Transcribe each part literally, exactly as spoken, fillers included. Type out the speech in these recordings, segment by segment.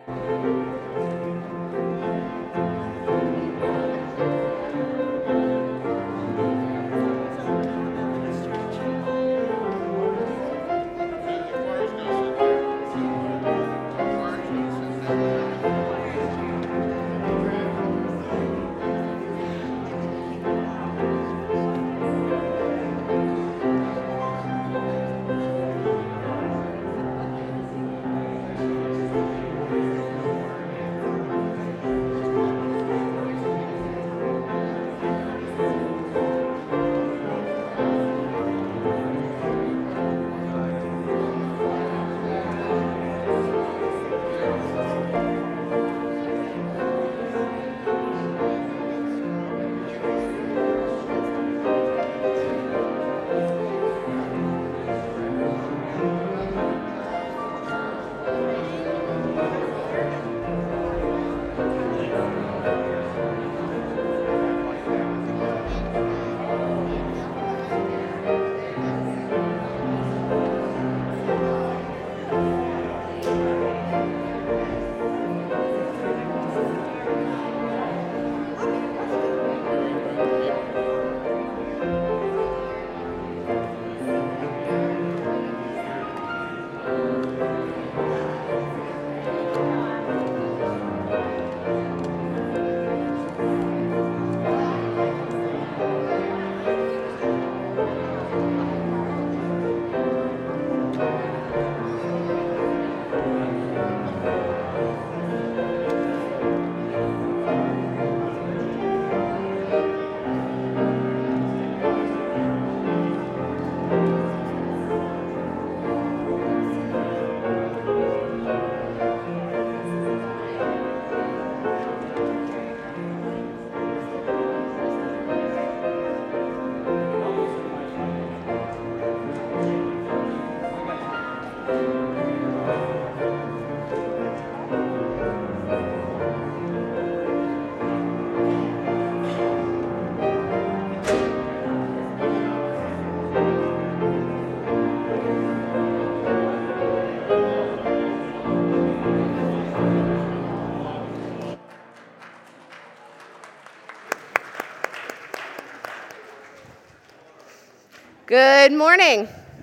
Good morning.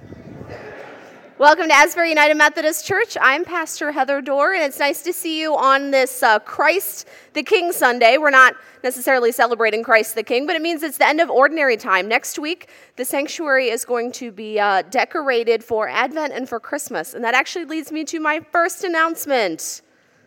Welcome to Asbury United Methodist Church. I'm Pastor Heather Dorr, and it's nice to see you on this uh, Christ the King Sunday. We're not necessarily celebrating Christ the King, but it means it's the end of ordinary time. Next week, the sanctuary is going to be uh, decorated for Advent and for Christmas, and that actually leads me to my first announcement.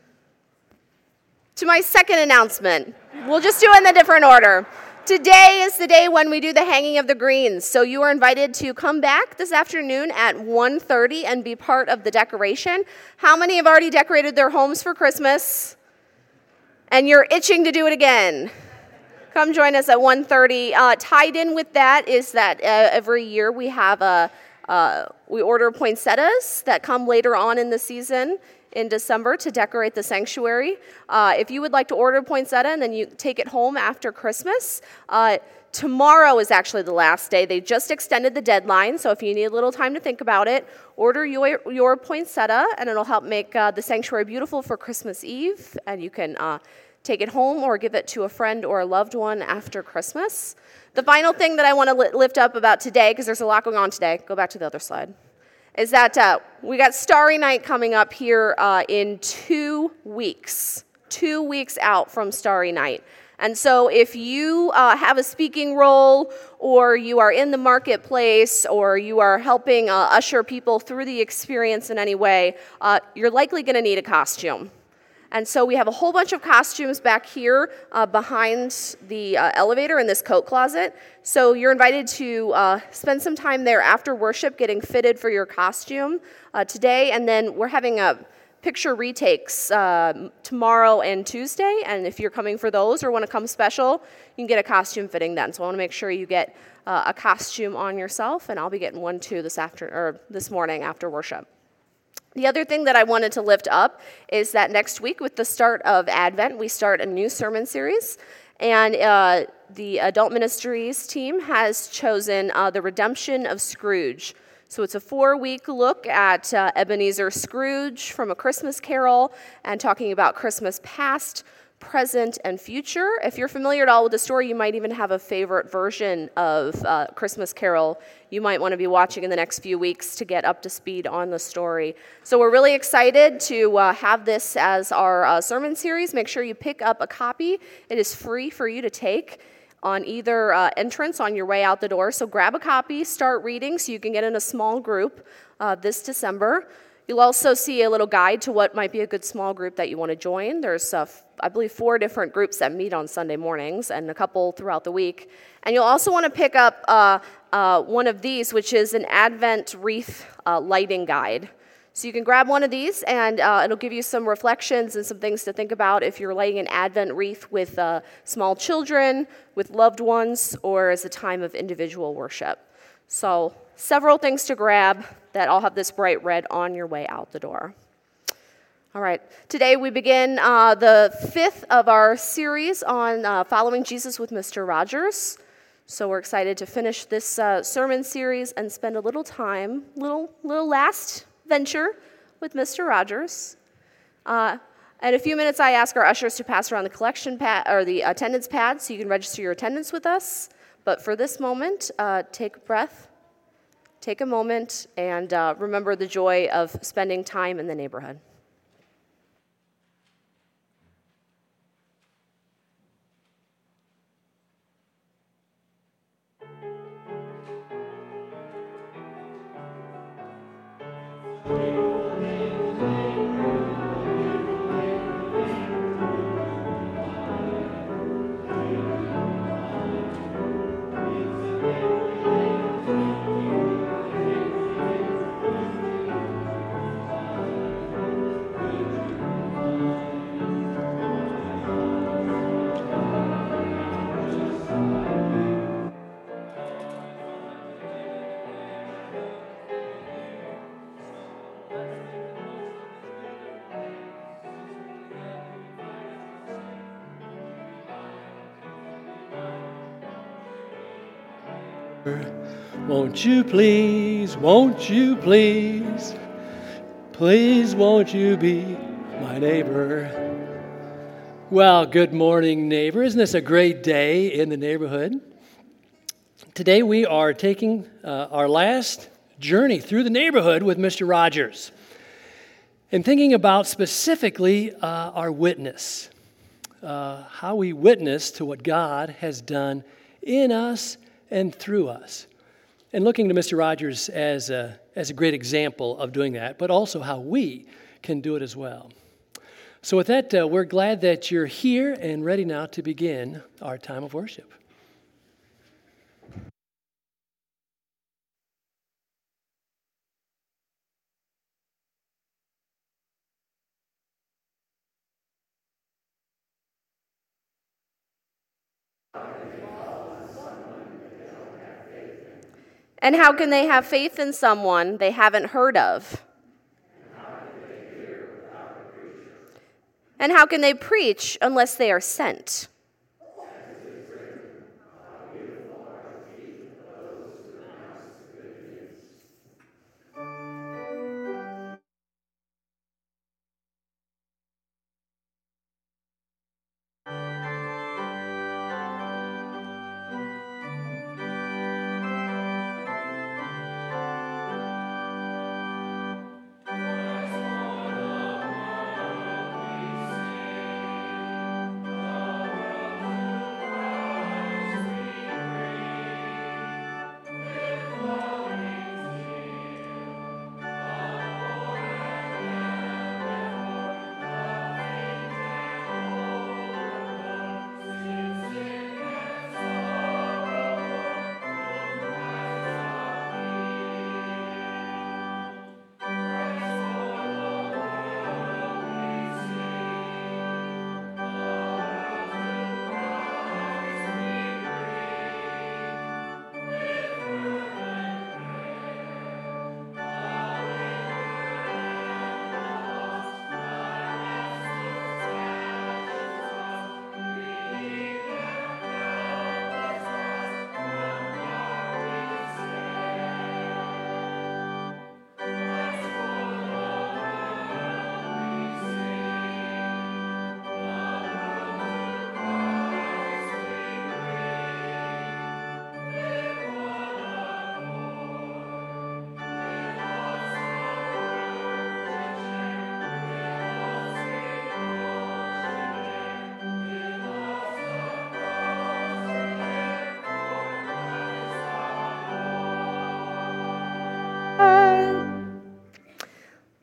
To my second announcement. We'll just do it in a different order. Today is the day when we do the hanging of the greens, so you are invited to come back this afternoon at one thirty and be part of the decoration. How many have already decorated their homes for Christmas? And you're itching to do it again? Come join us at one thirty. Uh, tied in with that is that uh, every year we have a uh, we order poinsettias that come later on in the season in December to decorate the sanctuary. Uh, if you would like to order poinsettia and then you take it home after Christmas, uh, tomorrow is actually the last day. They just extended the deadline, so if you need a little time to think about it, order your, your poinsettia, and it'll help make uh, the sanctuary beautiful for Christmas Eve, and you can uh, take it home or give it to a friend or a loved one after Christmas. The final thing that I want to li- lift up about today, because there's a lot going on today, go back to the other slide, is that uh, we got Starry Night coming up here uh, in two weeks, two weeks out from Starry Night. And so if you uh, have a speaking role, or you are in the marketplace, or you are helping uh, usher people through the experience in any way, uh, you're likely going to need a costume. And so we have a whole bunch of costumes back here uh, behind the uh, elevator in this coat closet. So you're invited to uh, spend some time there after worship getting fitted for your costume uh, today. And then we're having a picture retakes uh, tomorrow and Tuesday. And if you're coming for those or want to come special, you can get a costume fitting then. So I want to make sure you get uh, a costume on yourself. And I'll be getting one too this after or this morning after worship. The other thing that I wanted to lift up is that next week, with the start of Advent, we start a new sermon series, and uh, the Adult Ministries team has chosen uh, The Redemption of Scrooge So it's a four-week look at uh, Ebenezer Scrooge from A Christmas Carol and talking about Christmas past, present, and future. If you're familiar at all with the story, you might even have a favorite version of uh, Christmas Carol you might want to be watching in the next few weeks to get up to speed on the story. So we're really excited to uh, have this as our uh, sermon series. Make sure you pick up a copy. It is free for you to take on either uh, entrance on your way out the door. So grab a copy, start reading so you can get in a small group uh, this December. You'll also see a little guide to what might be a good small group that you want to join. There's, uh, I believe, four different groups that meet on Sunday mornings and a couple throughout the week. And you'll also want to pick up uh, uh, one of these, which is an Advent wreath uh, lighting guide. So you can grab one of these, and uh, it'll give you some reflections and some things to think about if you're lighting an Advent wreath with uh, small children, with loved ones, or as a time of individual worship. So several things to grab that all have this bright red on your way out the door. All right, today we begin uh, the fifth of our series on uh, following Jesus with Mister Rogers. So we're excited to finish this uh, sermon series and spend a little time, little little last venture with Mister Rogers. Uh, in a few minutes, I ask our ushers to pass around the collection pad or the attendance pad so you can register your attendance with us. But for this moment, uh, take a breath, take a moment, and uh, remember the joy of spending time in the neighborhood. Won't you please, won't you please, please won't you be my neighbor? Well, good morning, neighbor. Isn't this a great day in the neighborhood? Today we are taking uh, our last journey through the neighborhood with Mister Rogers and thinking about specifically uh, our witness, uh, how we witness to what God has done in us and through us. And looking to Mister Rogers as a, as a great example of doing that, but also how we can do it as well. So with that, uh, we're glad that you're here and ready now to begin our time of worship. And how can they have faith in someone they haven't heard of? And how can they preach unless they are sent?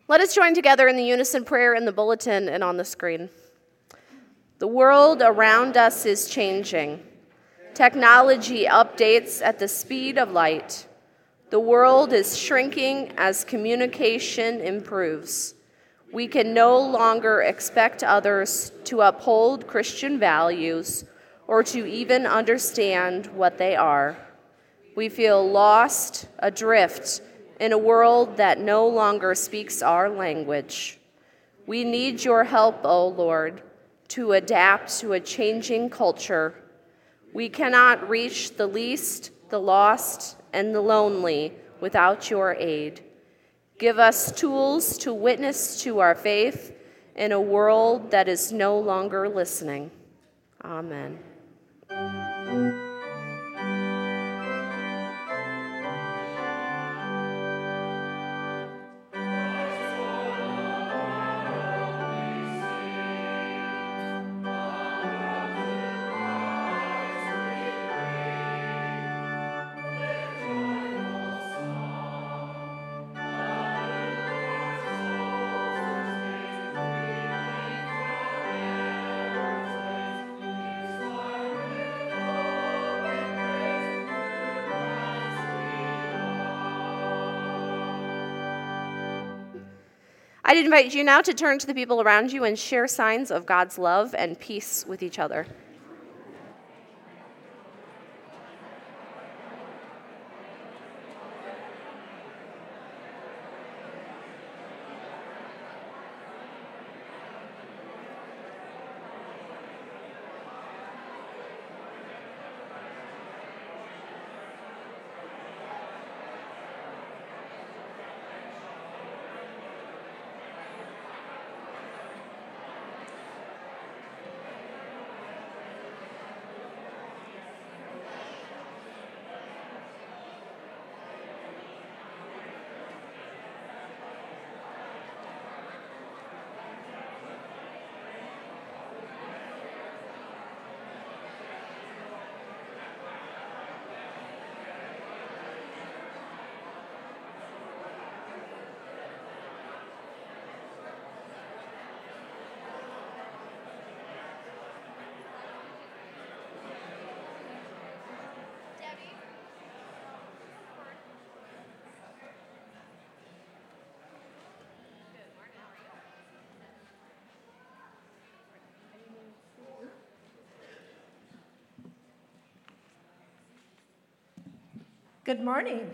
Let us join together in the unison prayer in the bulletin and on the screen. The world around us is changing. Technology updates at the speed of light. The world is shrinking as communication improves. We can no longer expect others to uphold Christian values or to even understand what they are. We feel lost, adrift, in a world that no longer speaks our language. We need your help, O Lord, to adapt to a changing culture. We cannot reach the least, the lost, and the lonely without your aid. Give us tools to witness to our faith in a world that is no longer listening. Amen. I'd invite you now to turn to the people around you and share signs of God's love and peace with each other. Good morning.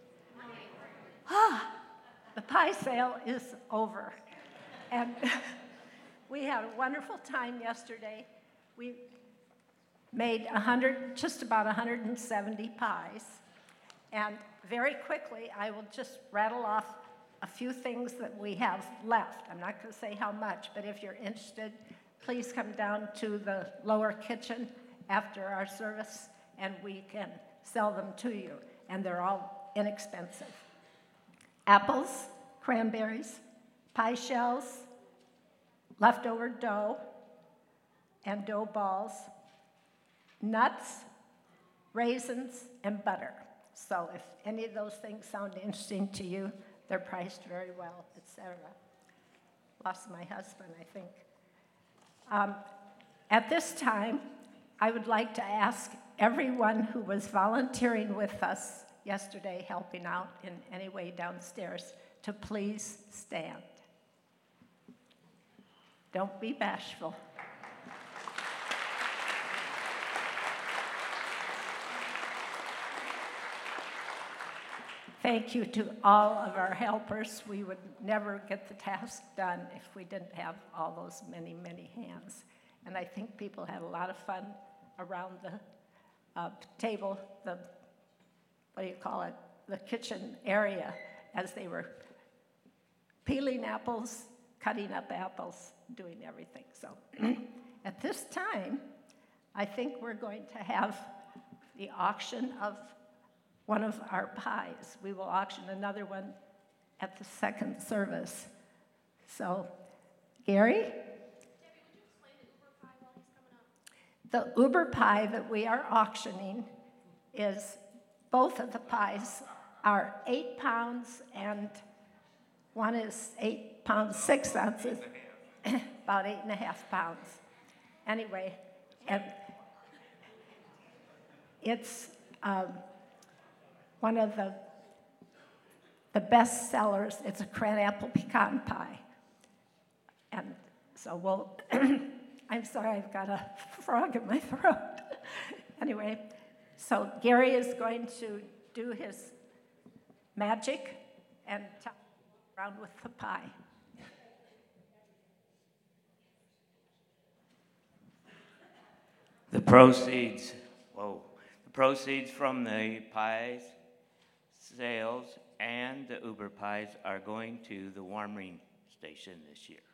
Ah, the pie sale is over. And we had a wonderful time yesterday. We made one hundred, just about one hundred seventy pies. And very quickly, I will just rattle off a few things that we have left. I'm not going to say how much, but if you're interested, please come down to the lower kitchen after our service, and we can sell them to you. And they're all inexpensive. Apples, cranberries, pie shells, leftover dough, and dough balls, nuts, raisins, and butter. So if any of those things sound interesting to you, they're priced very well, et cetera. Lost my husband, I think. Um, at this time, I would like to ask everyone who was volunteering with us yesterday, helping out in any way downstairs, to please stand. Don't be bashful. Thank you to all of our helpers. We would never get the task done if we didn't have all those many, many hands. And I think people had a lot of fun around the uh, table, the, what do you call it, the kitchen area, as they were peeling apples, cutting up apples, doing everything. So at this time, I think we're going to have the auction of one of our pies. We will auction another one at the second service. So, Gary? Debbie, would you explain the Uber pie while he's coming up? The Uber pie that we are auctioning is, both of the pies are eight pounds and One is eight pounds, six ounces, about eight and a half pounds. Anyway, and it's um, one of the, the best sellers. It's a crabapple pecan pie. And so we'll, I'm sorry, I've got a frog in my throat. Anyway, so Gary is going to do his magic and top around with the pie. The proceeds, whoa, the proceeds from the pies sales and the Uber pies are going to the warming station this year.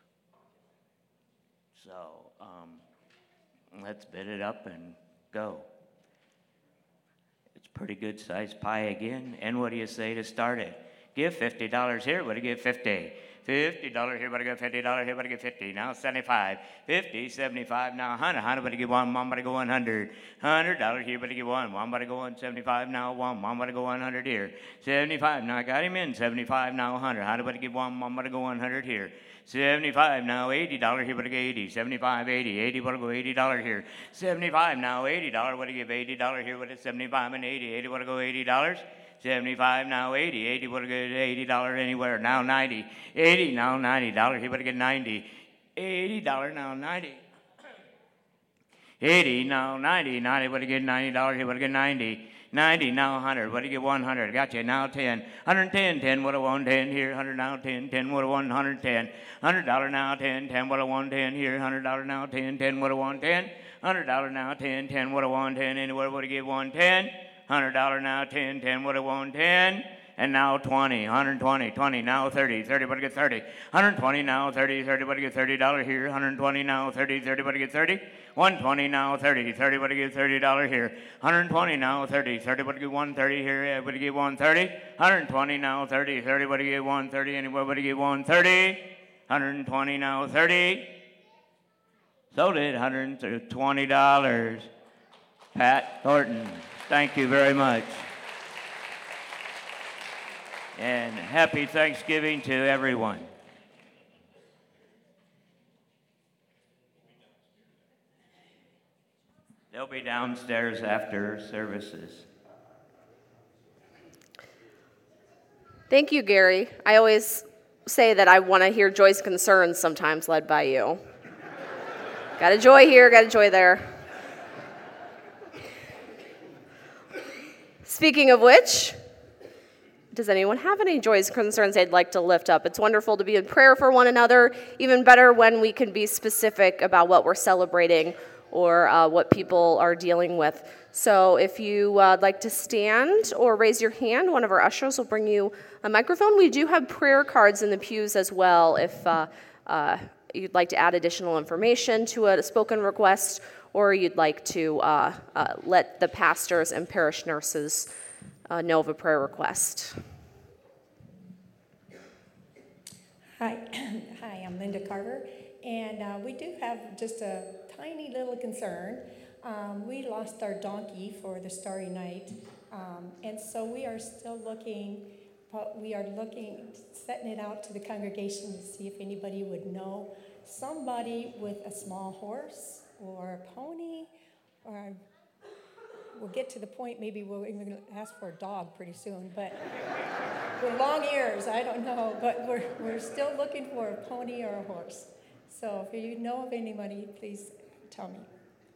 So um, let's bid it up and go. It's a pretty good sized pie again. And what do you say to start it? Give fifty dollars here, what do you give fifty? fifty dollars here, but I get fifty dollars here, but I get fifty. Now seventy-five, fifty, seventy-five, now one hundred. one hundred, but I get one, one, but I go one hundred. one hundred dollars here, but I get one, one, but I go one seventy-five, now one, one, but I go one hundred here. seventy-five, now I got him in. seventy-five, now one hundred. one hundred, but I get one, one, but I go one hundred here. seventy-five, now eighty dollars here, but I get eighty. seventy-five, eighty, eighty, but I go eighty dollars here. seventy-five, now eighty dollars, what I give eighty dollars here, but it's seventy-five and eighty. eighty, what I go eighty dollars. seventy-five, now eighty. eighty, what I get eighty dollars anywhere. Now ninety. eighty, now ninety dollars. He would get ninety. eighty dollars, now ninety. eighty, now ninety. ninety, what I get ninety dollars. He would get ninety. ninety, now one hundred. What do you get one hundred? Gotcha. Now ten. one hundred ten. ten, what I want ten here. one hundred now ten. ten, what I want one hundred ten. one hundred dollars now ten. ten, what I want ten here. one hundred dollars now ten. ten, what I want ten. one hundred dollars now ten. ten, what I want ten. Anywhere, what I get one ten. one hundred dollars now ten. ten, what I want ten. And now twenty. one hundred twenty. twenty, now thirty. thirty, what I get thirty. one hundred twenty now thirty. thirty, what I get thirty dollars here. one hundred twenty now thirty. thirty, what I get thirty. one hundred twenty now thirty. thirty, what I get thirty dollars here. one hundred twenty now thirty. thirty, what I get one hundred thirty here. What I get one hundred thirty. one hundred twenty now thirty. thirty, what I get one hundred thirty. Anywhere, what I get one hundred thirty. one hundred twenty now thirty. Sold it. one hundred twenty dollars. Pat Thornton. Thank you very much. And happy Thanksgiving to everyone. They'll be downstairs after services. Thank you, Gary. I always say that I want to hear Joy's concerns sometimes led by you. Got a joy here, got a joy there. Speaking of which, does anyone have any joys, concerns they'd like to lift up? It's wonderful to be in prayer for one another, even better when we can be specific about what we're celebrating or uh, what people are dealing with. So if you would uh, like to stand or raise your hand, one of our ushers will bring you a microphone. We do have prayer cards in the pews as well if uh, uh, you'd like to add additional information to a spoken request, or you'd like to uh, uh, let the pastors and parish nurses uh, know of a prayer request. Hi, hi, I'm Linda Carver, and uh, we do have just a tiny little concern. Um, we lost our donkey for the Starry Night, um, and so we are still looking, but we are looking, setting it out to the congregation to see if anybody would know somebody with a small horse or a pony, or we'll get to the point, maybe we'll even ask for a dog pretty soon, but with long ears, I don't know, but we're, we're still looking for a pony or a horse. So if you know of anybody, please tell me.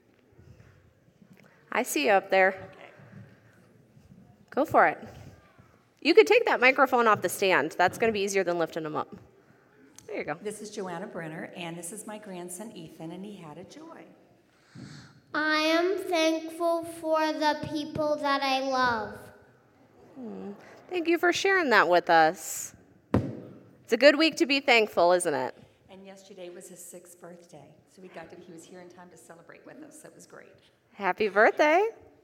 I see you up there. Okay. Go for it. You could take that microphone off the stand. That's going to be easier than lifting them up. There you go. This is Joanna Brenner, and this is my grandson, Ethan, and he had a joy. I am thankful for the people that I love. Hmm. Thank you for sharing that with us. It's a good week to be thankful, isn't it? And yesterday was his sixth birthday, so we got to, he was here in time to celebrate with us, so it was great. Happy birthday.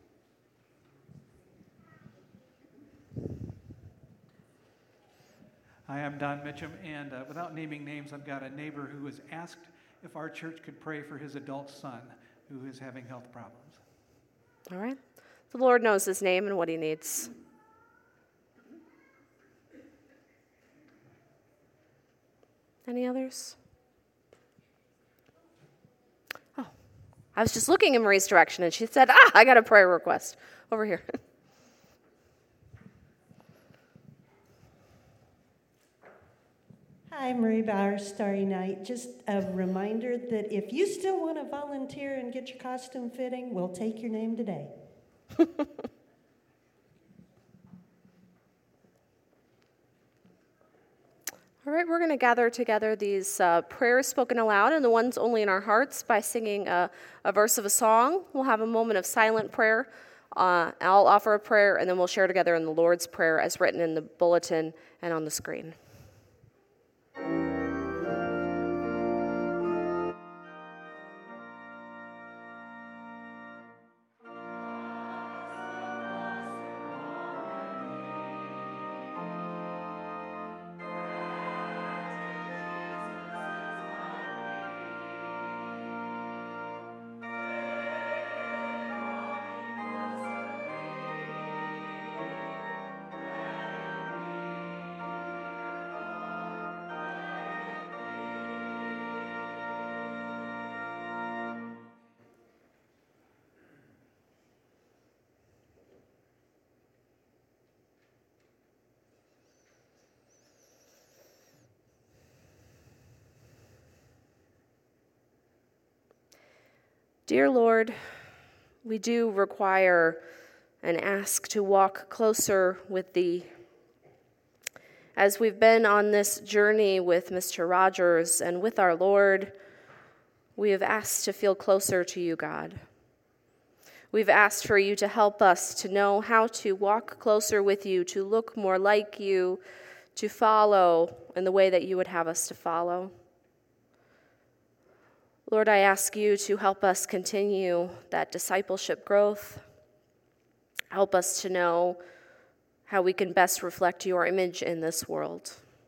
Hi, I'm Don Mitchum, and uh, without naming names, I've got a neighbor who has asked if our church could pray for his adult son who is having health problems. All right. The Lord knows his name and what he needs. Any others? Oh, I was just looking in Marie's direction, and she said, ah, I got a prayer request over here. Hi, Marie Bowers, Starry Night. Just a reminder that if you still want to volunteer and get your costume fitting, we'll take your name today. All right, we're going to gather together these uh, prayers spoken aloud and the ones only in our hearts by singing a, a verse of a song. We'll have a moment of silent prayer. Uh, I'll offer a prayer, and then we'll share together in the Lord's Prayer as written in the bulletin and on the screen. Dear Lord, we do require and ask to walk closer with Thee. As we've been on this journey with Mister Rogers and with our Lord, we have asked to feel closer to You, God. We've asked for You to help us to know how to walk closer with You, to look more like You, to follow in the way that You would have us to follow. Lord, I ask You to help us continue that discipleship growth. Help us to know how we can best reflect Your image in this world.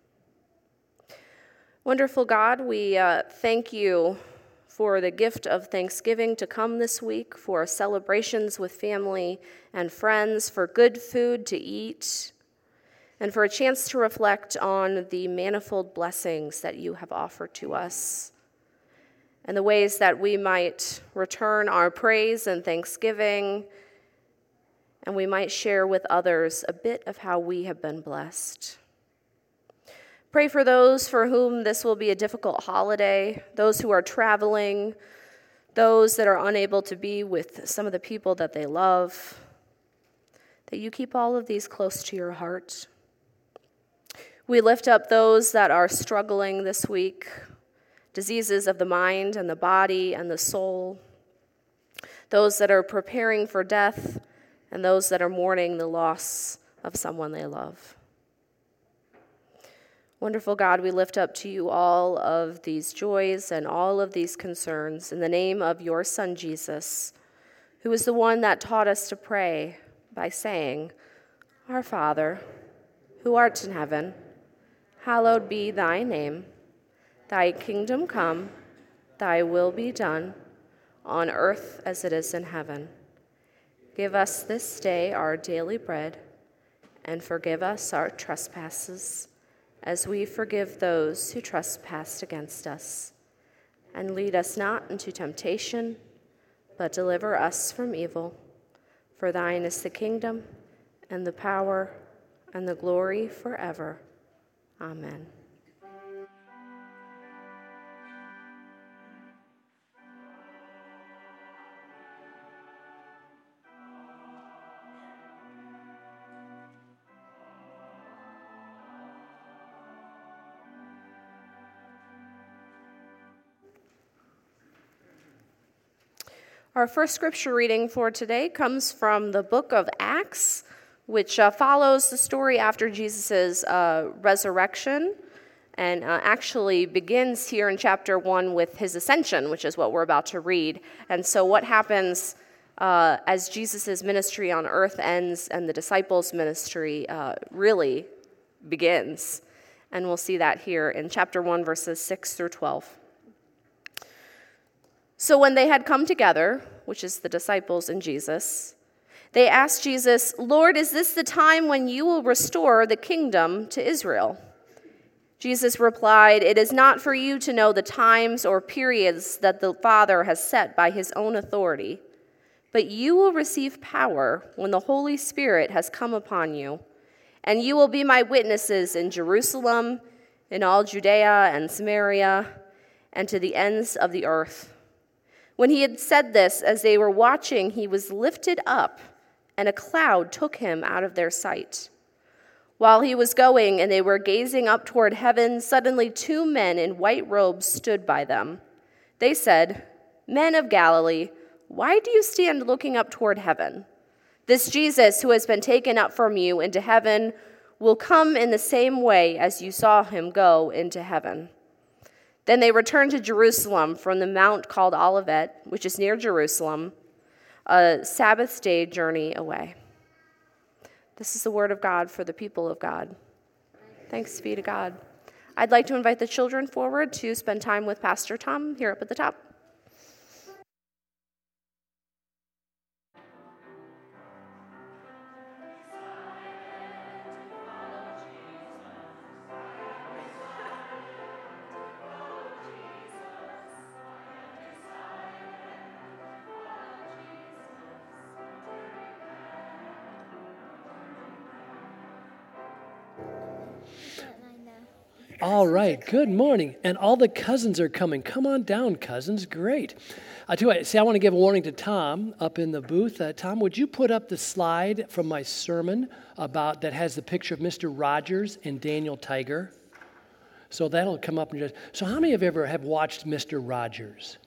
Wonderful God, we uh, thank You for the gift of Thanksgiving to come this week, for celebrations with family and friends, for good food to eat, and for a chance to reflect on the manifold blessings that You have offered to us, and the ways that we might return our praise and thanksgiving, and we might share with others a bit of how we have been blessed. Pray for those for whom this will be a difficult holiday, those who are traveling, those that are unable to be with some of the people that they love, that You keep all of these close to Your heart. We lift up those that are struggling this week, diseases of the mind and the body and the soul, those that are preparing for death, and those that are mourning the loss of someone they love. Wonderful God, we lift up to You all of these joys and all of these concerns in the name of Your Son, Jesus, who is the one that taught us to pray by saying, Our Father, who art in heaven, hallowed be Thy name. Thy kingdom come, Thy will be done, on earth as it is in heaven. Give us this day our daily bread, and forgive us our trespasses, as we forgive those who trespass against us. And lead us not into temptation, but deliver us from evil. For Thine is the kingdom, and the power, and the glory forever. Amen. Our first scripture reading for today comes from the book of Acts, which uh, follows the story after Jesus' uh, resurrection, and uh, actually begins here in chapter one with His ascension, which is what we're about to read. And so what happens uh, as Jesus' ministry on earth ends and the disciples' ministry uh, really begins. And we'll see that here in chapter one, verses six through twelve. So when they had come together, which is the disciples and Jesus, they asked Jesus, Lord, is this the time when You will restore the kingdom to Israel? Jesus replied, "It is not for you to know the times or periods that the Father has set by his own authority, but you will receive power when the Holy Spirit has come upon you, and you will be my witnesses in Jerusalem, in all Judea and Samaria, and to the ends of the earth." When he had said this, as they were watching, he was lifted up, and a cloud took him out of their sight. While he was going and they were gazing up toward heaven, suddenly two men in white robes stood by them. They said, "Men of Galilee, why do you stand looking up toward heaven? This Jesus who has been taken up from you into heaven will come in the same way as you saw him go into heaven." Then they returned to Jerusalem from the mount called Olivet, which is near Jerusalem, a Sabbath day journey away. This is the word of God for the people of God. Thanks be to God. I'd like to invite the children forward to spend time with Pastor Tom here up at the top. All right, good morning. And all the cousins are coming. Come on down, cousins. Great. I tell you what, see, I want to give a warning to Tom up in the booth. Uh, Tom, would you put up the slide from my sermon about that has the picture of Mister Rogers and Daniel Tiger? So that'll come up. And just, so how many of you ever have watched Mister Rogers?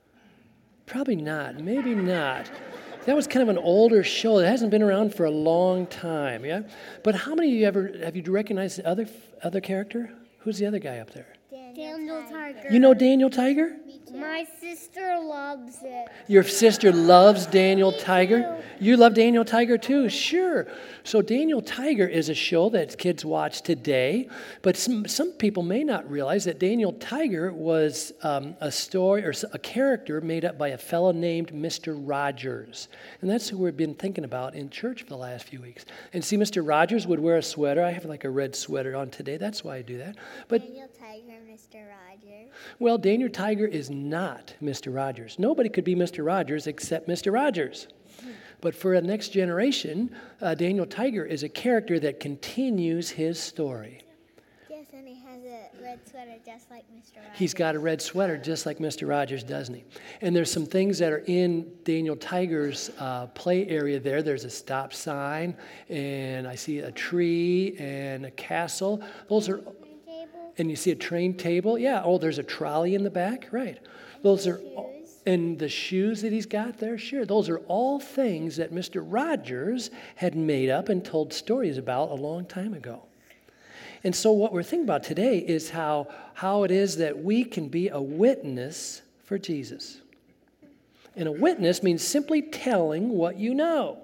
Probably not. Maybe not. That was kind of an older show. It hasn't been around for a long time, yeah? But how many of you ever, have you recognized the other, other character? Who's the other guy up there? Daniel Tiger. You know Daniel Tiger? My sister loves it. Your sister loves Daniel Tiger? You love Daniel Tiger too? Sure. So Daniel Tiger is a show that kids watch today, but some, some people may not realize that Daniel Tiger was um, a story or a character made up by a fellow named Mister Rogers. And that's who we've been thinking about in church for the last few weeks. And see, Mister Rogers would wear a sweater. I have like a red sweater on today. That's why I do that. But Daniel Tiger, Mister Rogers. Well, Daniel Tiger is not Mister Rogers. Nobody could be Mister Rogers except Mister Rogers. But for the next generation, uh, Daniel Tiger is a character that continues his story. Yes, and he has a red sweater just like Mister Rogers. He's got a red sweater just like Mister Rogers, doesn't he? And there's some things that are in Daniel Tiger's uh, play area there. There's a stop sign, and I see a tree and a castle. Those are... And you see a train table. Yeah. Oh, there's a trolley in the back. Right. Those are, and the shoes that he's got there. Sure. Those are all things that Mister Rogers had made up and told stories about a long time ago. And so what we're thinking about today is how, how it is that we can be a witness for Jesus. And a witness means simply telling what you know.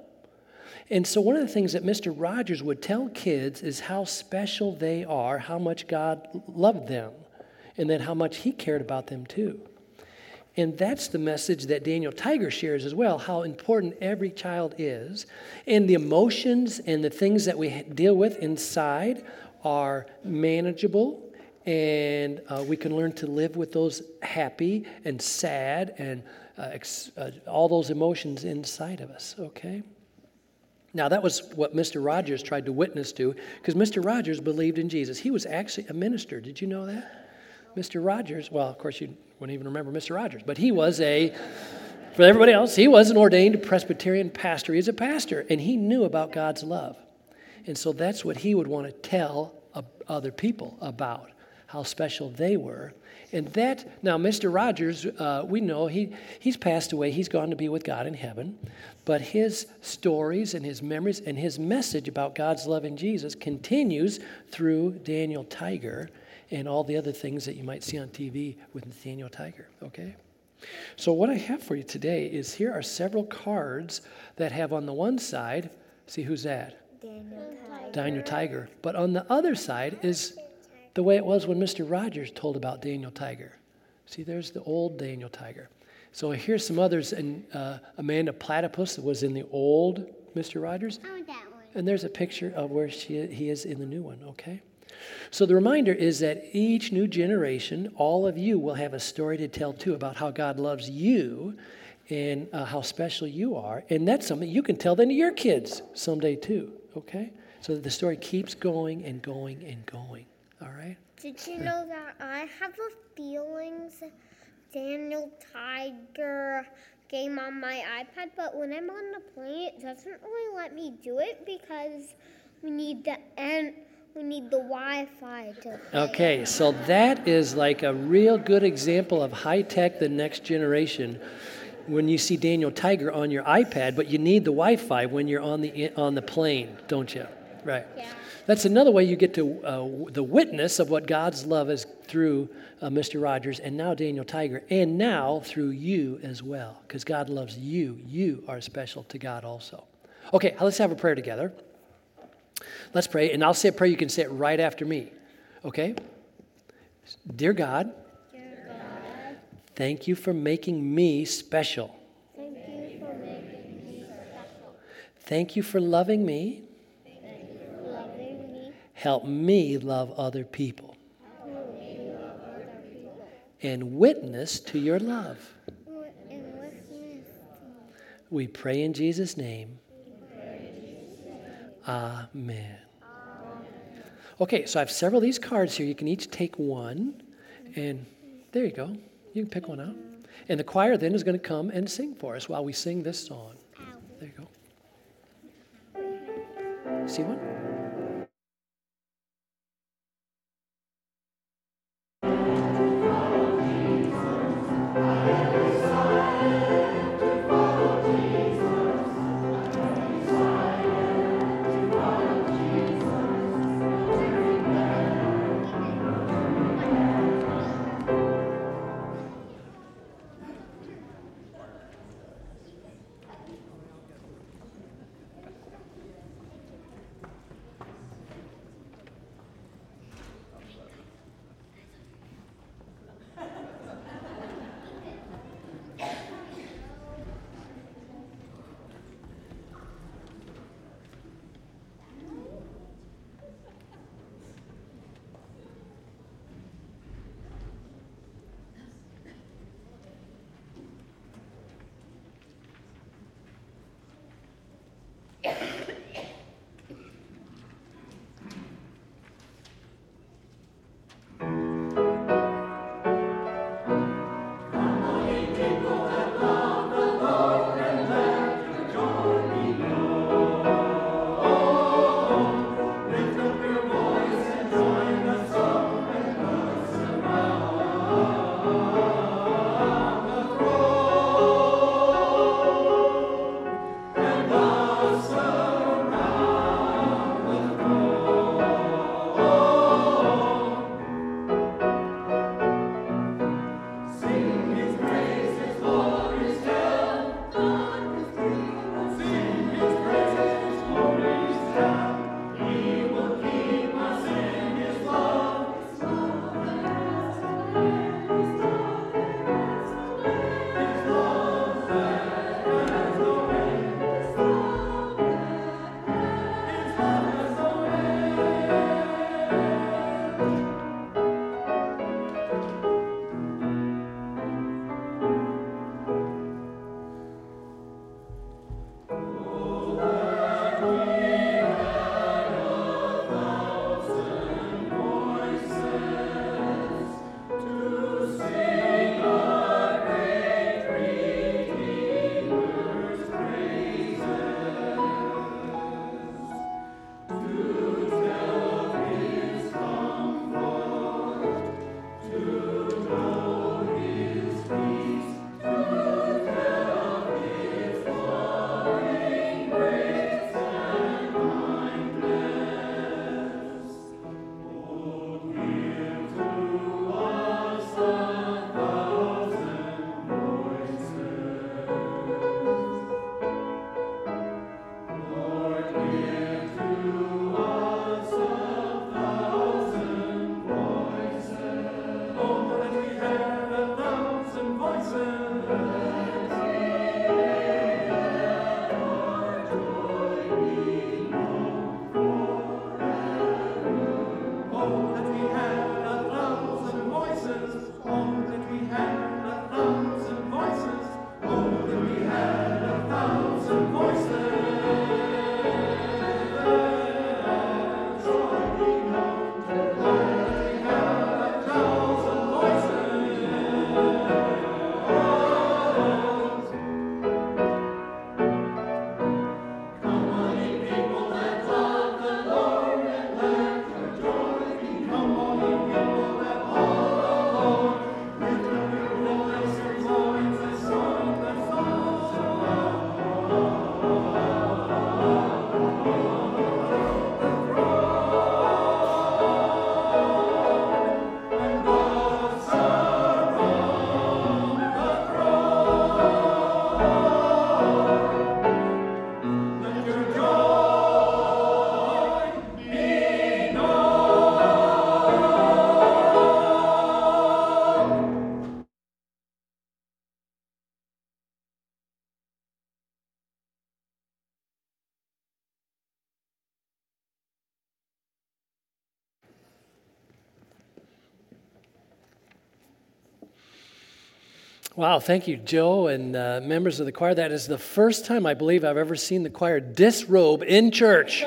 And so one of the things that Mister Rogers would tell kids is how special they are, how much God loved them, and then how much he cared about them too. And that's the message that Daniel Tiger shares as well, how important every child is. And the emotions and the things that we deal with inside are manageable, and uh, we can learn to live with those happy and sad and uh, ex- uh, all those emotions inside of us, okay? Now, that was what Mister Rogers tried to witness to, because Mister Rogers believed in Jesus. He was actually a minister. Did you know that? Mister Rogers, well, of course, you wouldn't even remember Mister Rogers, but he was a, for everybody else, he was an ordained Presbyterian pastor. He was a pastor, and he knew about God's love. And so that's what he would want to tell other people about, how special they were. And that, now, Mister Rogers, uh, we know he he's passed away. He's gone to be with God in heaven. But his stories and his memories and his message about God's love in Jesus continues through Daniel Tiger and all the other things that you might see on T V with Daniel Tiger, okay? So what I have for you today is here are several cards that have on the one side, see who's that? Daniel Tiger. Daniel Tiger. But on the other side is the way it was when Mister Rogers told about Daniel Tiger. See, there's the old Daniel Tiger. So here's some others, and uh, Amanda Platypus was in the old Mister Rogers. I want that one. And there's a picture of where she he is in the new one, okay? So the reminder is that each new generation, all of you will have a story to tell too about how God loves you and uh, how special you are. And that's something you can tell then to your kids someday too, okay? So that the story keeps going and going and going, all right? Did you know that I have a feeling Daniel Tiger game on my iPad, but when I'm on the plane, it doesn't really let me do it because we need the and we need the Wi-Fi to play. Okay, so that is like a real good example of high-tech, the next generation. When you see Daniel Tiger on your iPad, but you need the Wi-Fi when you're on the on the plane, don't you? Right. Yeah. That's another way you get to uh, the witness of what God's love is through uh, Mister Rogers and now Daniel Tiger, and now through you as well, because God loves you. You are special to God also. Okay, let's have a prayer together. Let's pray, and I'll say a prayer. You can say it right after me. Okay? Dear God. Thank you for making me special. Thank you for making me special. Thank you for loving me. Thank you for loving me. Help me love other people. Help me love other people. And witness to your love. And witness. We pray in Jesus' name. Amen. Amen. Okay, so I have several of these cards here. You can each take one. And there you go. You can pick one out. And the choir then is going to come and sing for us while we sing this song. There you go. See one? Wow, thank you, Joe, and uh, members of the choir. That is the first time I believe I've ever seen the choir disrobe in church.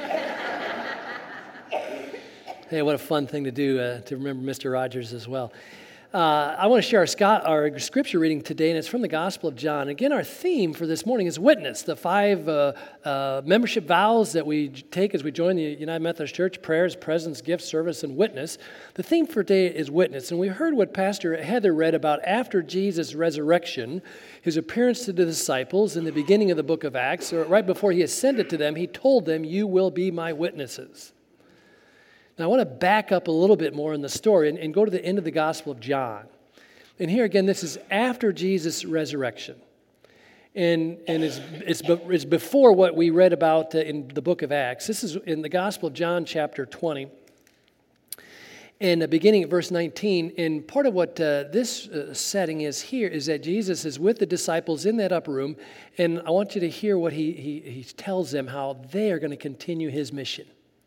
Hey, what a fun thing to do, uh, to remember Mister Rogers as well. Uh, I want to share our, Scott, our scripture reading today, and it's from the Gospel of John. Again, our theme for this morning is witness, the five uh, uh, membership vows that we take as we join the United Methodist Church: prayers, presence, gift, service, and witness. The theme for today is witness, and we heard what Pastor Heather read about after Jesus' resurrection, his appearance to the disciples in the beginning of the book of Acts, or right before he ascended to them. He told them, "You will be my witnesses." Now, I want to back up a little bit more in the story and, and go to the end of the Gospel of John. And here again, this is after Jesus' resurrection. And, and it's, it's, it's before what we read about uh, in the book of Acts. This is in the Gospel of John, chapter twenty. And uh, beginning at verse nineteen, and part of what uh, this uh, setting is here is that Jesus is with the disciples in that upper room, and I want you to hear what he, he, he tells them, how they are going to continue his mission.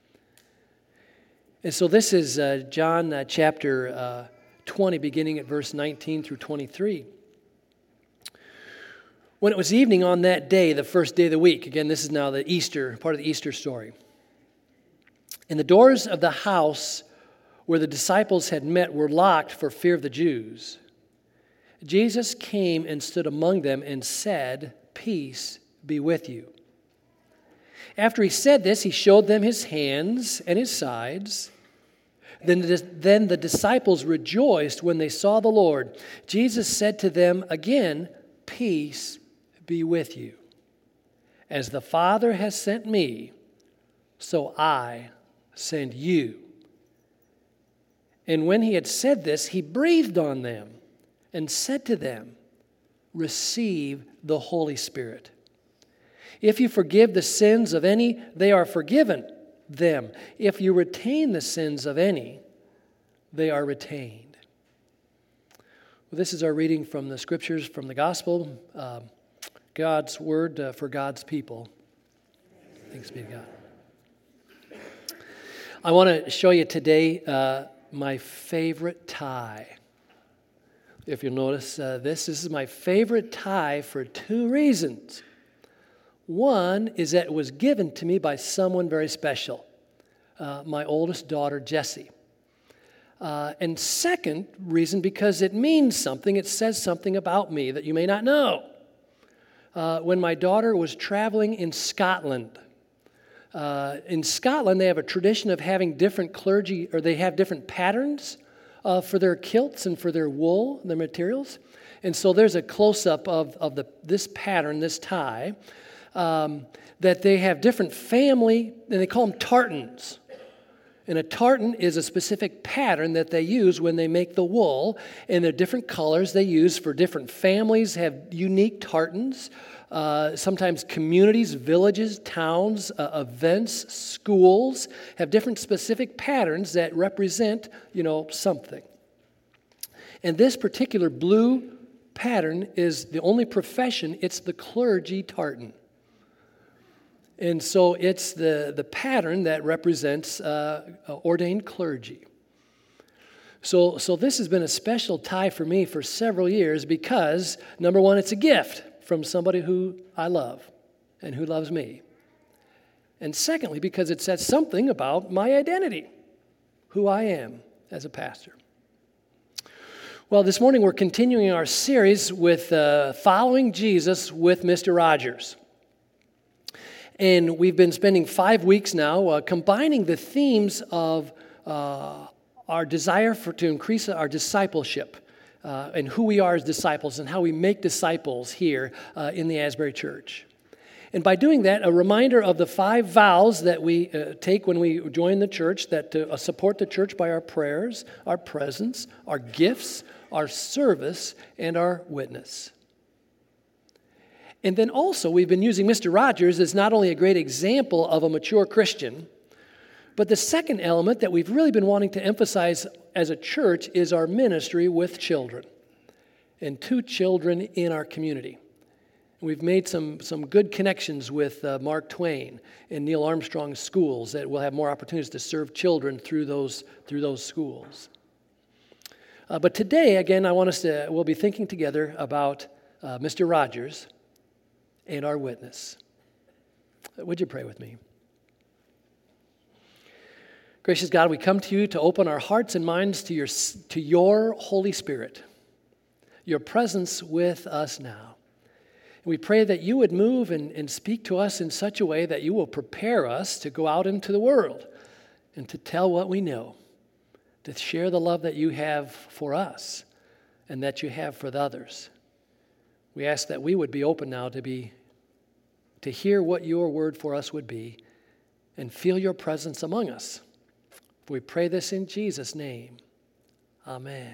And so this is uh, John uh, chapter uh, twenty, beginning at verse nineteen through twenty-three. When it was evening on that day, the first day of the week, again, this is now the Easter, part of the Easter story, and the doors of the house where the disciples had met were locked for fear of the Jews. Jesus came and stood among them and said, "Peace be with you." After he said this, he showed them his hands and his sides. Then the, then the disciples rejoiced when they saw the Lord. Jesus said to them again, "Peace be with you. As the Father has sent me, so I send you." And when he had said this, he breathed on them and said to them, "Receive the Holy Spirit. If you forgive the sins of any, they are forgiven them. If you retain the sins of any, they are retained." Well, this is our reading from the Scriptures, from the Gospel, uh, God's Word uh, for God's people. Thanks be to God. I want to show you today uh, my favorite tie. If you'll notice uh, this, this is my favorite tie for two reasons. One is that it was given to me by someone very special, uh, my oldest daughter, Jessie. Uh, and second reason, because it means something, it says something about me that you may not know. Uh, when my daughter was traveling in Scotland, uh, in Scotland they have a tradition of having different clergy, or they have different patterns uh, for their kilts and for their wool, their materials. And so there's a close-up of, of the, this pattern, this tie. Um, that they have different family, and they call them tartans. And a tartan is a specific pattern that they use when they make the wool, and they're different colors they use for different families, have unique tartans. Uh, sometimes communities, villages, towns, uh, events, schools have different specific patterns that represent, you know, something. And this particular blue pattern is the only profession, it's the clergy tartan. And so it's the, the pattern that represents uh, ordained clergy. So, so this has been a special tie for me for several years because, number one, it's a gift from somebody who I love and who loves me. And secondly, because it says something about my identity, who I am as a pastor. Well, this morning we're continuing our series with uh, Following Jesus with Mister Rogers. And we've been spending five weeks now uh, combining the themes of uh, our desire for to increase our discipleship uh, and who we are as disciples and how we make disciples here uh, in the Asbury Church. And by doing that, a reminder of the five vows that we uh, take when we join the church, that uh, support the church by our prayers, our presence, our gifts, our service, and our witness. And then also, we've been using Mister Rogers as not only a great example of a mature Christian, but the second element that we've really been wanting to emphasize as a church is our ministry with children and to children in our community. We've made some, some good connections with uh, Mark Twain and Neil Armstrong schools that will have more opportunities to serve children through those, through those schools. Uh, but today, again, I want us to, we'll be thinking together about uh, Mister Rogers and our witness. Would you pray with me? Gracious God, we come to you to open our hearts and minds to your, to your Holy Spirit, your presence with us now. And we pray that you would move and, and speak to us in such a way that you will prepare us to go out into the world and to tell what we know, to share the love that you have for us and that you have for the others. We ask that we would be open now to be, to hear what your word for us would be and feel your presence among us. We pray this in Jesus' name. Amen.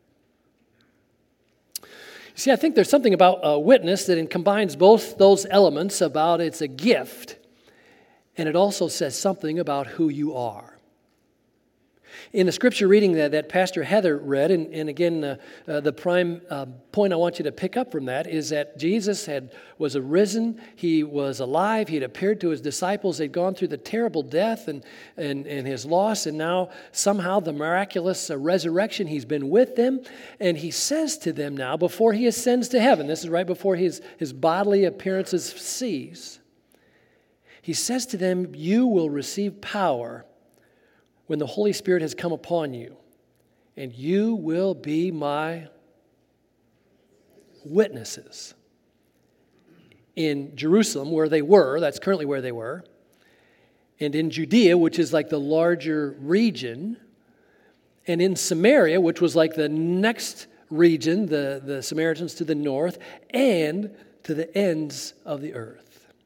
See, I think there's something about a witness that combines both those elements about it's a gift, and it also says something about who you are. In the scripture reading that, that Pastor Heather read, and, and again, uh, uh, the prime uh, point I want you to pick up from that is that Jesus had was arisen, he was alive, he had appeared to his disciples, they'd gone through the terrible death and, and, and his loss, and now somehow the miraculous uh, resurrection, he's been with them, and he says to them now, before he ascends to heaven, this is right before his, his bodily appearances cease, he says to them, you will receive power when the Holy Spirit has come upon you, and you will be my witnesses in Jerusalem, where they were, that's currently where they were, and in Judea, which is like the larger region, and in Samaria, which was like the next region, the, the Samaritans to the north, and to the ends of the earth.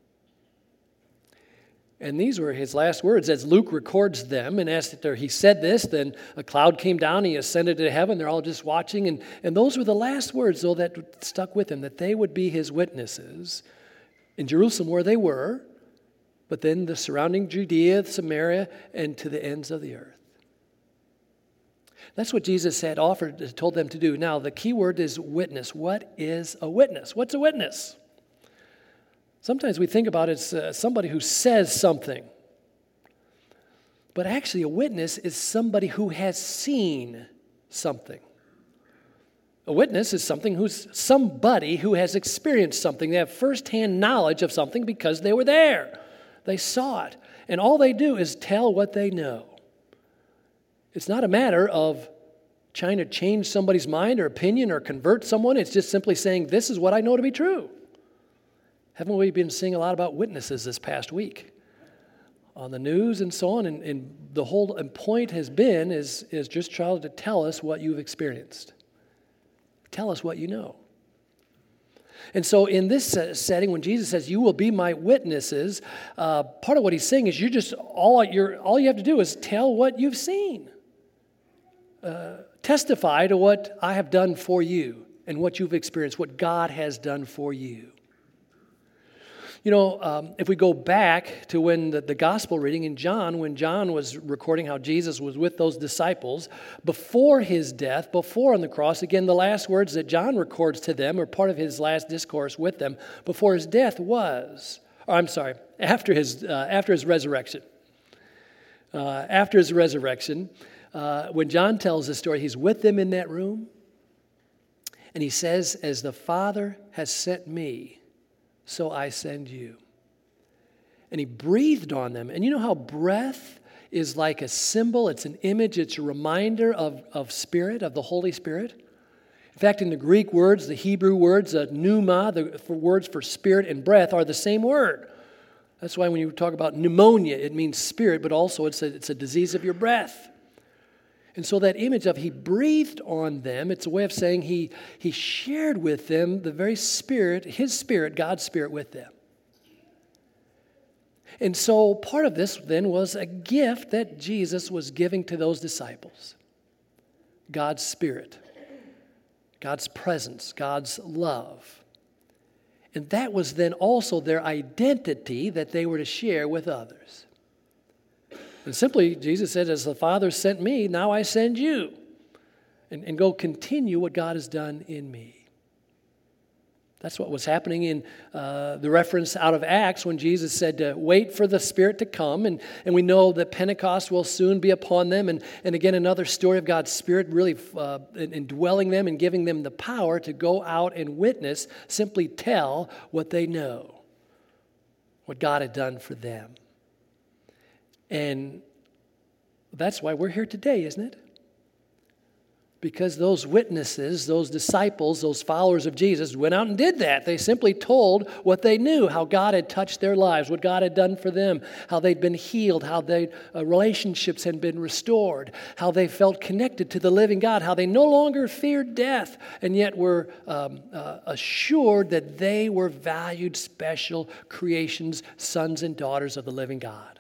And these were his last words as Luke records them. And as he said this, then a cloud came down, he ascended to heaven, they're all just watching. And, and those were the last words, though, that stuck with him, that they would be his witnesses in Jerusalem where they were, but then the surrounding Judea, Samaria, and to the ends of the earth. That's what Jesus had offered, told them to do. Now, the key word is witness. What is a witness? What's a witness? Sometimes we think about it as uh, somebody who says something. But actually, a witness is somebody who has seen something. A witness is something who's somebody who has experienced something. They have firsthand knowledge of something because they were there. They saw it. And all they do is tell what they know. It's not a matter of trying to change somebody's mind or opinion or convert someone. It's just simply saying, this is what I know to be true. Haven't we been seeing a lot about witnesses this past week on the news and so on? And, and the whole point has been is, is just trying to tell us what you've experienced. Tell us what you know. And so in this setting, when Jesus says, you will be my witnesses, uh, part of what he's saying is you just, all, you're, all you have to do is tell what you've seen. Uh, testify to what I have done for you and what you've experienced, what God has done for you. You know, um, if we go back to when the, the gospel reading in John, when John was recording how Jesus was with those disciples, before his death, before on the cross, again, the last words that John records to them, or part of his last discourse with them, before his death was, or I'm sorry, after his, uh, after his resurrection. Uh, after his resurrection, uh, when John tells the story, he's with them in that room. And he says, as the Father has sent me, so I send you. And he breathed on them. And you know how breath is like a symbol, it's an image, it's a reminder of, of Spirit, of the Holy Spirit. In fact, in the Greek words, the Hebrew words, uh, pneuma, the for words for spirit and breath are the same word. That's why when you talk about pneumonia, it means spirit, but also it's a, it's a disease of your breath. And so that image of he breathed on them, it's a way of saying he, he shared with them the very Spirit, his Spirit, God's Spirit with them. And so part of this then was a gift that Jesus was giving to those disciples. God's Spirit, God's presence, God's love. And that was then also their identity that they were to share with others. And simply, Jesus said, as the Father sent me, now I send you. And, and go continue what God has done in me. That's what was happening in uh, the reference out of Acts when Jesus said to wait for the Spirit to come. And, and we know that Pentecost will soon be upon them. And, and again, another story of God's Spirit really uh, indwelling them and giving them the power to go out and witness, simply tell what they know, what God had done for them. And that's why we're here today, isn't it? Because those witnesses, those disciples, those followers of Jesus went out and did that. They simply told what they knew, how God had touched their lives, what God had done for them, how they'd been healed, how their uh, relationships had been restored, how they felt connected to the living God, how they no longer feared death, and yet were um, uh, assured that they were valued, special creations, sons and daughters of the living God.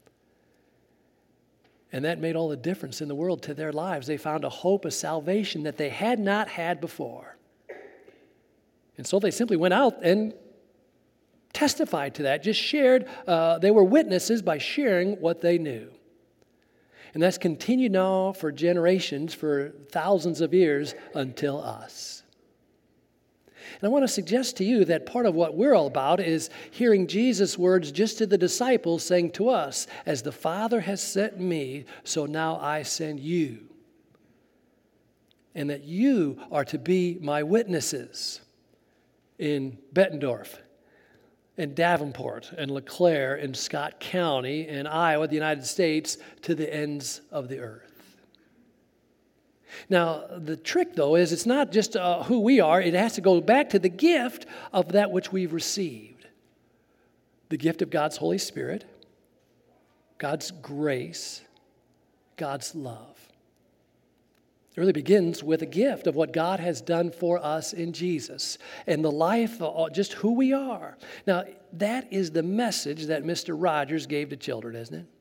And that made all the difference in the world to their lives. They found a hope, a salvation that they had not had before. And so they simply went out and testified to that, just shared. Uh, they were witnesses by sharing what they knew. And that's continued now for generations, for thousands of years, until us. And I want to suggest to you that part of what we're all about is hearing Jesus' words just to the disciples saying to us, as the Father has sent me, so now I send you. And that you are to be my witnesses in Bettendorf, and Davenport, and LeClaire, and Scott County, and Iowa, the United States, to the ends of the earth. Now, the trick, though, is it's not just uh, who we are. It has to go back to the gift of that which we've received. The gift of God's Holy Spirit, God's grace, God's love. It really begins with a gift of what God has done for us in Jesus and the life of just who we are. Now, that is the message that Mister Rogers gave to children, isn't it?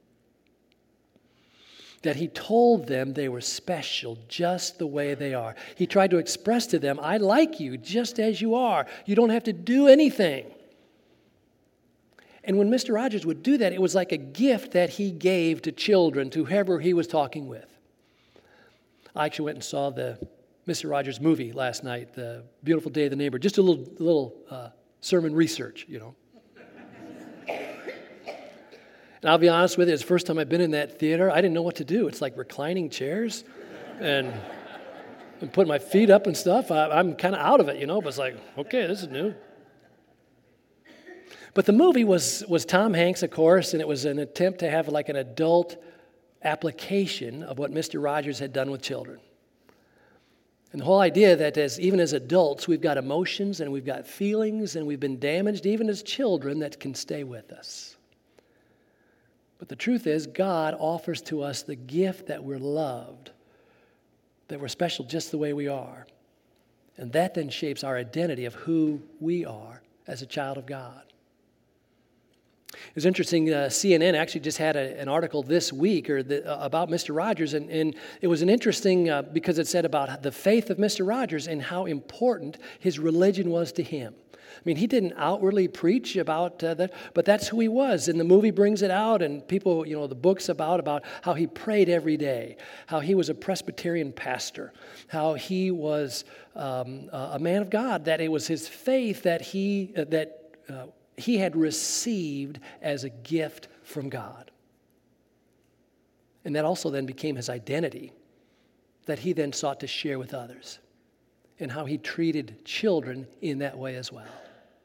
That he told them they were special just the way they are. He tried to express to them, I like you just as you are. You don't have to do anything. And when Mister Rogers would do that, it was like a gift that he gave to children, to whoever he was talking with. I actually went and saw the Mister Rogers movie last night, The Beautiful Day of the Neighbor. Just a little, little uh, sermon research, you know. And I'll be honest with you, it's the first time I've been in that theater. I didn't know what to do. It's like reclining chairs and, and putting my feet up and stuff. I, I'm kind of out of it, you know, but it's like, okay, this is new. But the movie was, was Tom Hanks, of course, and it was an attempt to have like an adult application of what Mister Rogers had done with children. And the whole idea that as even as adults, we've got emotions and we've got feelings and we've been damaged even as children that can stay with us. But the truth is, God offers to us the gift that we're loved, that we're special just the way we are. And that then shapes our identity of who we are as a child of God. It was interesting, uh, C N N actually just had a, an article this week or the, uh, about Mister Rogers, and, and it was an interesting, uh, because it said about the faith of Mister Rogers and how important his religion was to him. I mean, he didn't outwardly preach about uh, that, but that's who he was. And the movie brings it out, and people, you know, the book's about, about how he prayed every day, how he was a Presbyterian pastor, how he was um, a man of God, that it was his faith that he, uh, that uh, he had received as a gift from God. And that also then became his identity that he then sought to share with others, and how he treated children in that way as well.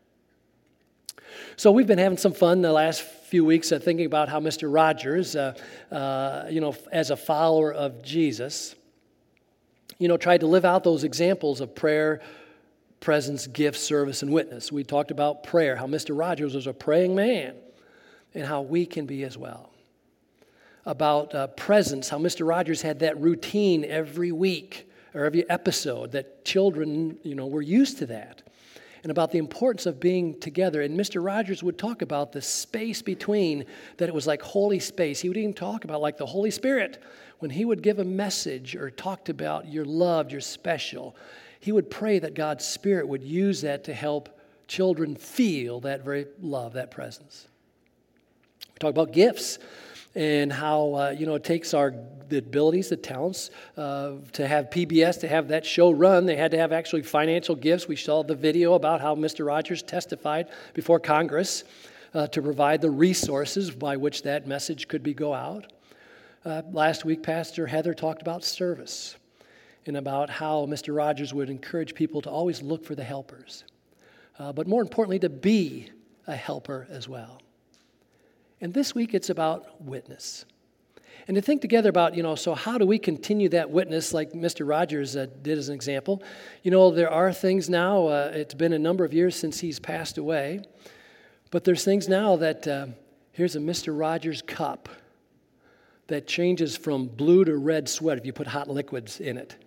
So we've been having some fun the last few weeks uh, thinking about how Mister Rogers, uh, uh, you know, as a follower of Jesus, you know, tried to live out those examples of prayer, presence, gift, service, and witness. We talked about prayer, how Mister Rogers was a praying man, and how we can be as well. About uh, presence, how Mister Rogers had that routine every week or every episode, that children, you know, were used to that. And about the importance of being together. And Mister Rogers would talk about the space between, that it was like holy space. He would even talk about like the Holy Spirit. When he would give a message or talked about you're loved, you're special, he would pray that God's Spirit would use that to help children feel that very love, that presence. We talk about gifts and how, uh, you know, it takes our the abilities, the talents uh, to have P B S, to have that show run. They had to have actually financial gifts. We saw the video about how Mister Rogers testified before Congress uh, to provide the resources by which that message could be go out. Uh, last week, Pastor Heather talked about service and about how Mister Rogers would encourage people to always look for the helpers, uh, but more importantly, to be a helper as well. And this week, it's about witness. And to think together about, you know, so how do we continue that witness like Mister Rogers uh, did as an example? You know, there are things now, uh, it's been a number of years since he's passed away, but there's things now that, uh, here's a Mister Rogers cup that changes from blue to red sweat if you put hot liquids in it.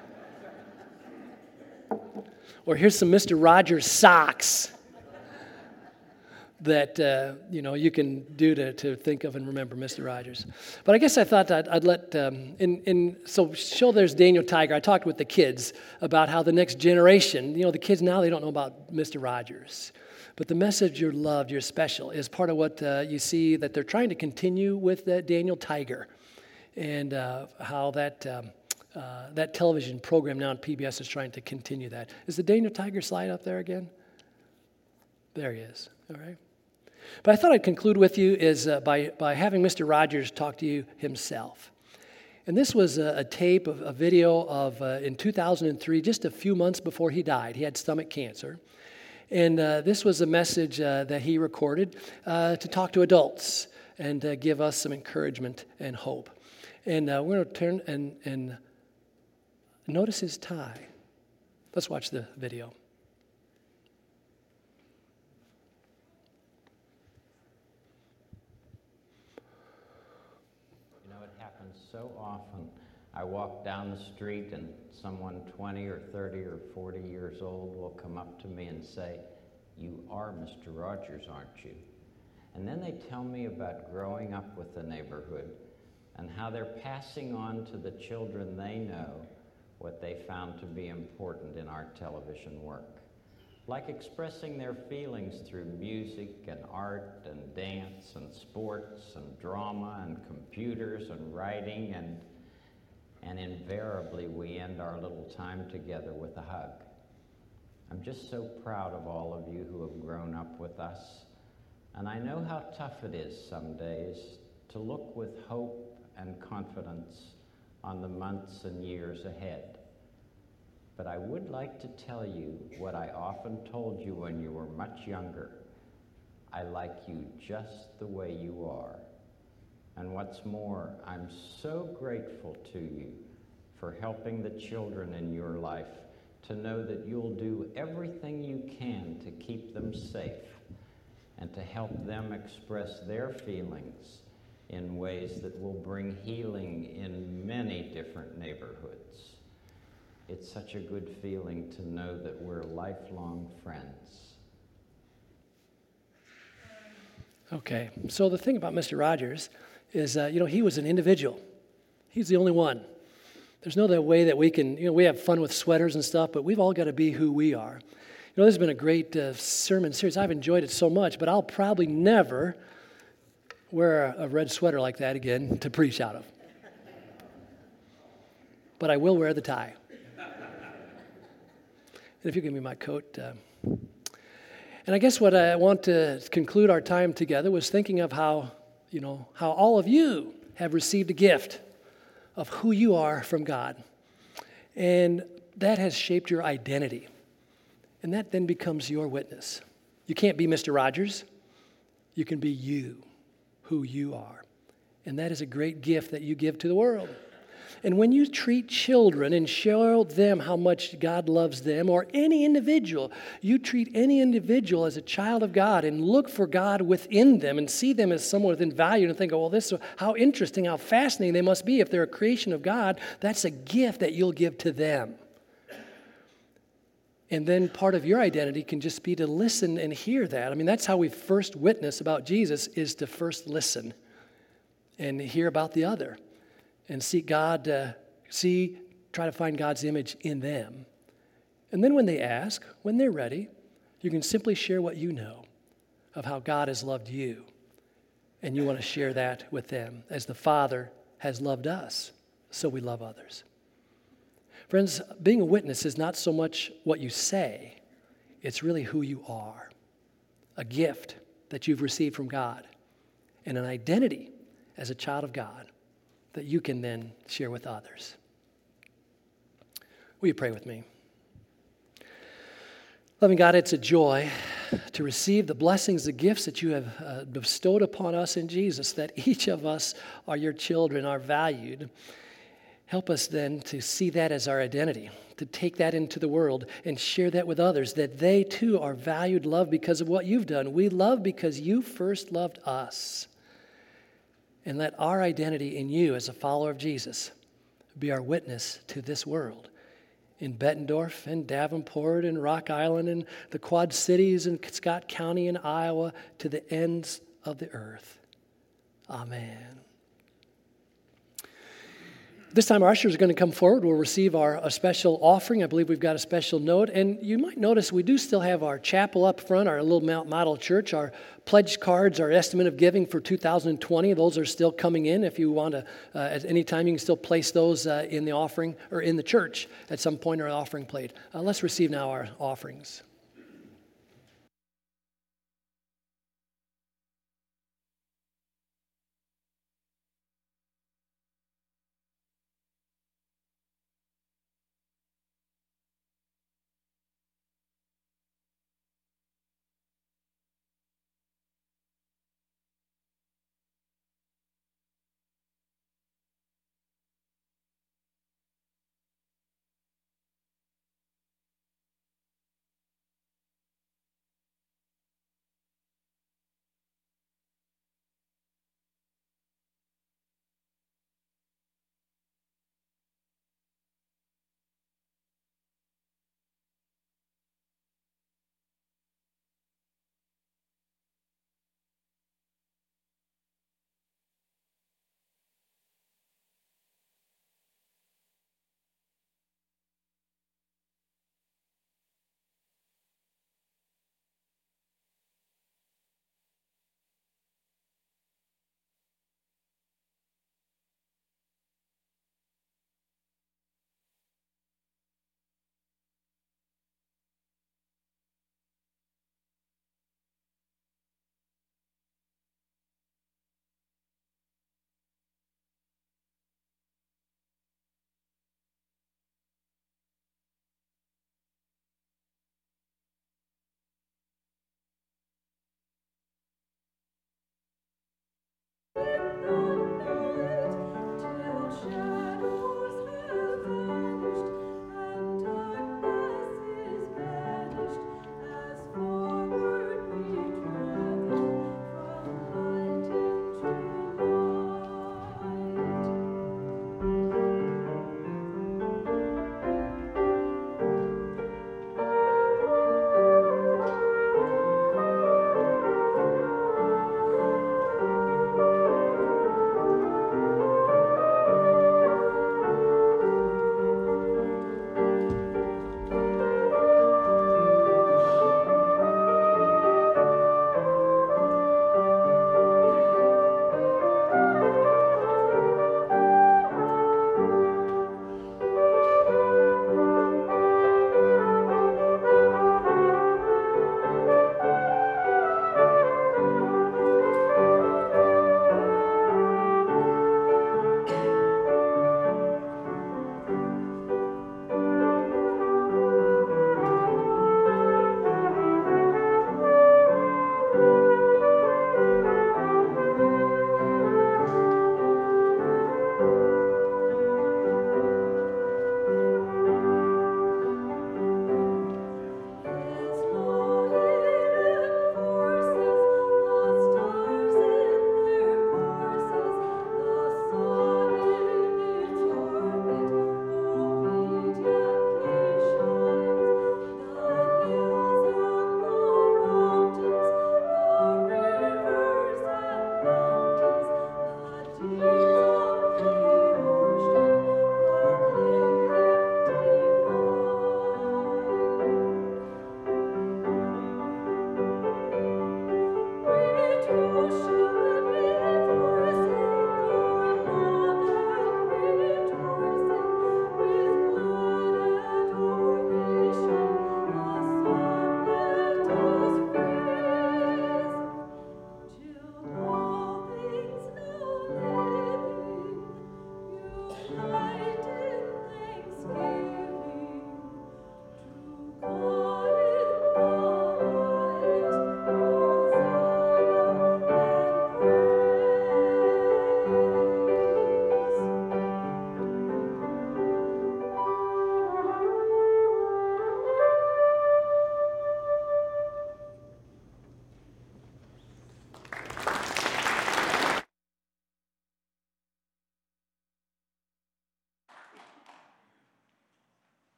Or here's some Mister Rogers socks that, uh, you know, you can do to, to think of and remember Mister Rogers. But I guess I thought I'd, I'd let, um, in, in, so show there's Daniel Tiger. I talked with the kids about how the next generation, you know, the kids now, they don't know about Mister Rogers. But the message, you're loved, you're special, is part of what uh, you see that they're trying to continue with uh, Daniel Tiger, and uh, how that um, uh, that television program now on P B S is trying to continue that. Is the Daniel Tiger slide up there again? There he is. All right. But I thought I'd conclude with you is uh, by, by having Mister Rogers talk to you himself. And this was a, a tape, of, a video of, uh, in two thousand three, just a few months before he died. He had stomach cancer. And uh, this was a message uh, that he recorded uh, to talk to adults and uh, give us some encouragement and hope. And uh, we're going to turn and, and notice his tie. Let's watch the video. So often I walk down the street and someone twenty or thirty or forty years old will come up to me and say, "You are Mister Rogers, aren't you?" And then they tell me about growing up with the neighborhood and how they're passing on to the children they know what they found to be important in our television work. Like expressing their feelings through music and art and dance and sports and drama and computers and writing, and, and invariably we end our little time together with a hug. I'm just so proud of all of you who have grown up with us, and I know how tough it is some days to look with hope and confidence on the months and years ahead. But I would like to tell you what I often told you when you were much younger. I like you just the way you are. And what's more, I'm so grateful to you for helping the children in your life to know that you'll do everything you can to keep them safe and to help them express their feelings in ways that will bring healing in many different neighborhoods. It's such a good feeling to know that we're lifelong friends. Okay, so the thing about Mister Rogers is, uh, you know, he was an individual. He's the only one. There's no other way that we can, you know, we have fun with sweaters and stuff, but we've all got to be who we are. You know, this has been a great uh, sermon series. I've enjoyed it so much, but I'll probably never wear a, a red sweater like that again to preach out of. But I will wear the tie. And if you give me my coat. Uh, and I guess what I want to conclude our time together was thinking of how, you know, how all of you have received a gift of who you are from God. And that has shaped your identity. And that then becomes your witness. You can't be Mister Rogers. You can be you, who you are. And that is a great gift that you give to the world. And when you treat children and show them how much God loves them, or any individual, you treat any individual as a child of God and look for God within them and see them as someone within value and think, oh, well, this is how interesting, how fascinating they must be if they're a creation of God. That's a gift that you'll give to them. And then part of your identity can just be to listen and hear that. I mean, that's how we first witness about Jesus, is to first listen and hear about the other. And seek God, uh, see, try to find God's image in them. And then when they ask, when they're ready, you can simply share what you know of how God has loved you. And you want to share that with them. As the Father has loved us, so we love others. Friends, being a witness is not so much what you say, it's really who you are. A gift that you've received from God, and an identity as a child of God that you can then share with others. Will you pray with me? Loving God, it's a joy to receive the blessings, the gifts that you have uh, bestowed upon us in Jesus, that each of us are your children, are valued. Help us then to see that as our identity, to take that into the world and share that with others, that they too are valued, loved because of what you've done. We love because you first loved us. And let our identity in you as a follower of Jesus be our witness to this world. In Bettendorf and Davenport and Rock Island and the Quad Cities and Scott County and Iowa, to the ends of the earth. Amen. This time our ushers are going to come forward. We'll receive our a special offering. I believe we've got a special note. And you might notice we do still have our chapel up front, our little Mount Model Church, our pledge cards, our estimate of giving for two thousand twenty. Those are still coming in. If you want to, uh, at any time, you can still place those uh, in the offering or in the church at some point, or offering plate. Uh, let's receive now our offerings.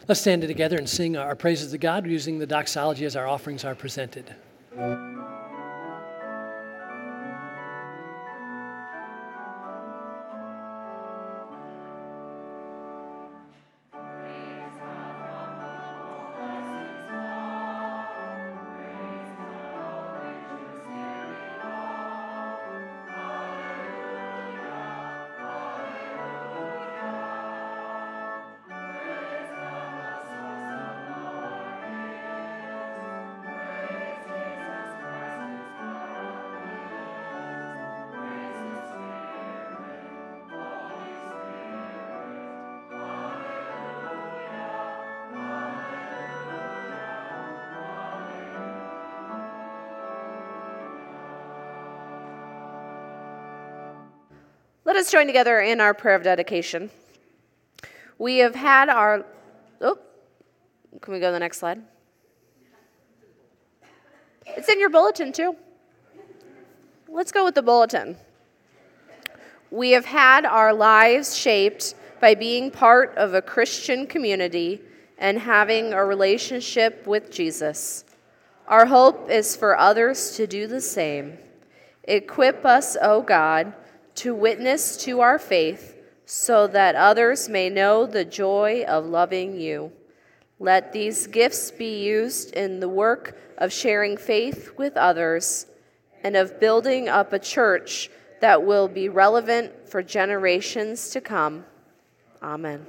Let's stand together and sing our praises to God using the doxology as our offerings are presented. Let us join together in our prayer of dedication. We have had our, oh, can we go to the next slide? It's in your bulletin too. Let's go with the bulletin. We have had our lives shaped by being part of a Christian community and having a relationship with Jesus. Our hope is for others to do the same. Equip us, O God, to witness to our faith so that others may know the joy of loving you. Let these gifts be used in the work of sharing faith with others and of building up a church that will be relevant for generations to come. Amen.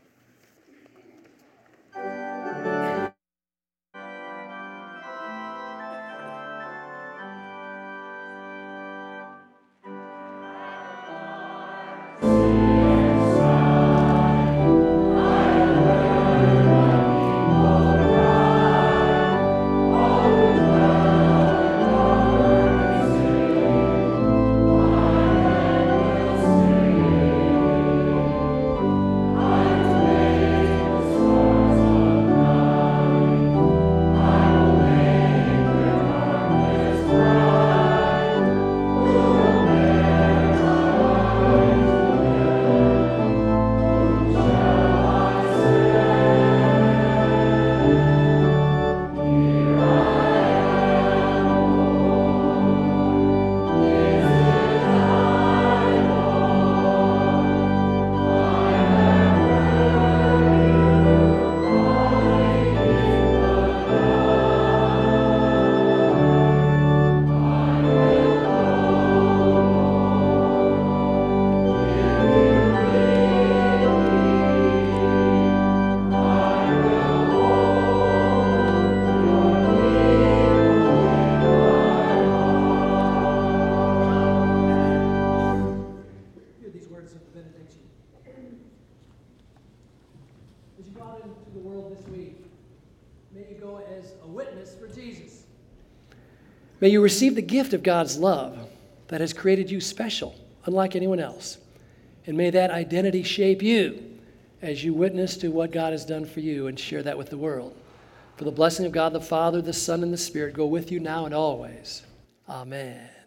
May you receive the gift of God's love that has created you special, unlike anyone else. And may that identity shape you as you witness to what God has done for you and share that with the world. For the blessing of God the Father, the Son, and the Spirit go with you now and always. Amen.